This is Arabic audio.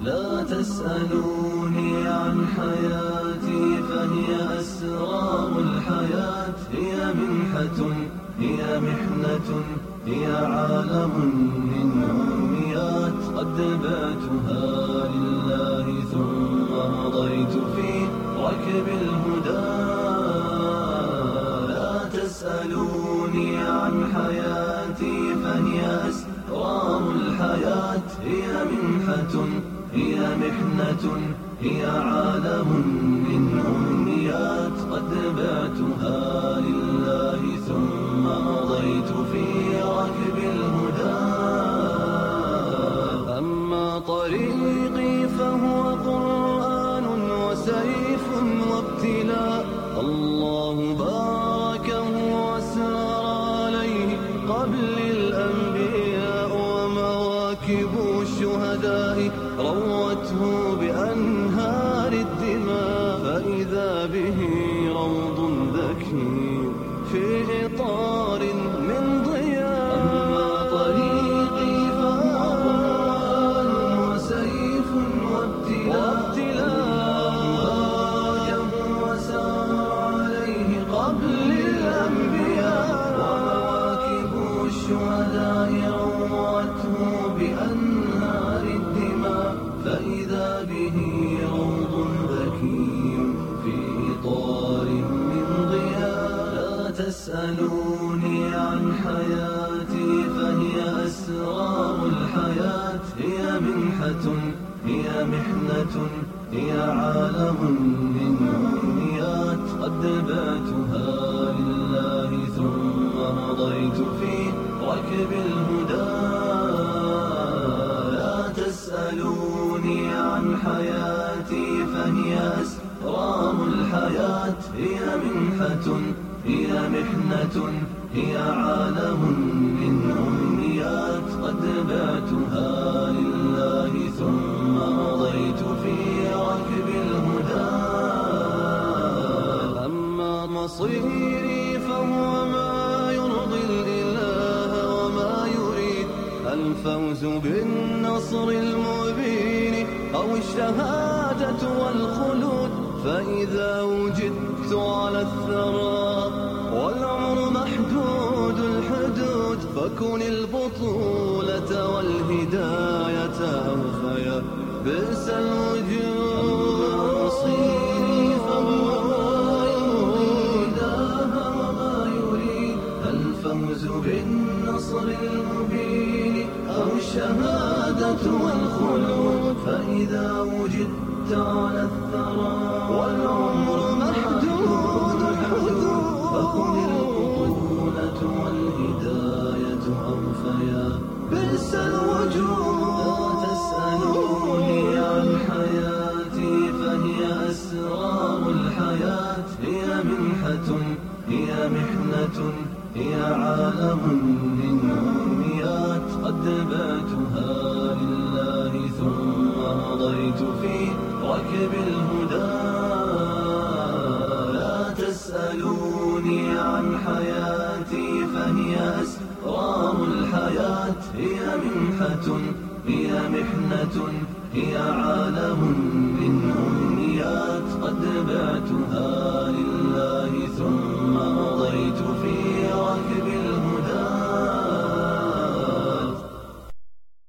لا تسألوني عن حياتي فهي أسرار الحياة. هي منحة، هي محنة، هي عالم من أمنيات. قد بعتها لله ثم مضيت في ركب الهدى. لا تسألوني عن حياتي فهي أسرار الحياة. هي منحة، هي محنة، هي عالم من أمنيات. قد بعتها لله ثم مضيت في ركب الهدى. أما طريقي فهو قرآن وسيف وابتلاء. الله باركه وسار عليه قبل الأنبياء. ومواكب الشهداء روته بأنهار الدماء. فإذا به روض ذكي في إطار من ضياء. أما طريقي فهو قرآن وسيف وابتلاء. وسار عليه قبل الأنبياء. ومواكب الشهداء روته بأنهار الدماء. فإذا به روض ذكي في إطار من ضياء. لا تسألوني عن حياتي فهي أسرار الحياة. هي منحة، هي محنة، هي عالم من أمنيات. قد بعتها لله ثم مضيت في ركب الهدى. لا تسألوني عن حياتي فهي أسرار الحياة. هي منحة، هي محنة، هي عالم من أمنيات. قد بعتها لله ثم مضيت في ركب الهدى. أما مصيري فهو ما يرضي الإله وما يريد. الفوز بالنصر المبين أو الشهادة والخلود. فإذا وجدت على الثرى والعمر محدود الحدود. فكن البطولة والهداية أوفيا بئس الوجود. مصيري فهو ما يرضي الإله وما يريد. الفوز بالنصر المبين أو الشهادة والخلود. فإذا وجدت على الثرى والعمر محدود الحدود. فكن البطولة والهداية أوفيا بئس الوجود. لا تسألوني عن حياتي فهي أسرار الحياة. هي منحة، هي محنة، هي عالم من أمنيات. قد بعتها لله ثم مضيت في ركب الهدى. لا تسألوني عن حياتي فهي أسرار الحياة. هي منحة، هي محنة، هي عالم من أمنيات. قد بعتها لله ثم مضيت في